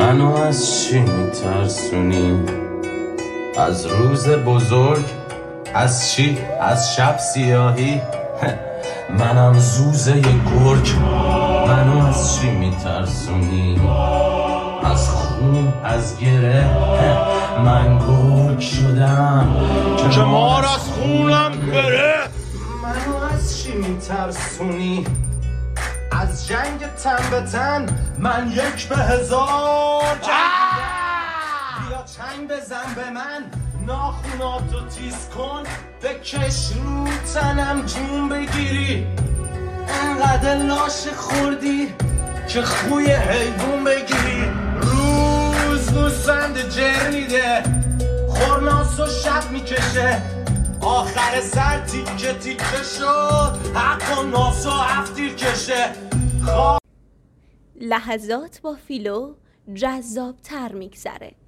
منو از چی میترسونی؟ از روز بزرگ؟ از چی؟ از شب سیاهی؟ منم زوزه گرگ. منو از چی میترسونی؟ از خون، از گره؟ من گرگ شدم که مار از خونم بره. منو از چی میترسونی؟ از جنگ تن به تن؟ من 1 به 1000 جنگ. بیا چنگ بزن به من، ناخوناتو تیز کن، بکش رو تنم جون بگیری. انقدر لاش خوردی که خوی حیوان بگیری. روز گوسفند جر میده، خورناس و شب میکشه، آخر سر تیکه تیکه شد، حق و ناس و هفتیر کشه. لحظات با فیلو جذاب تر میگذره.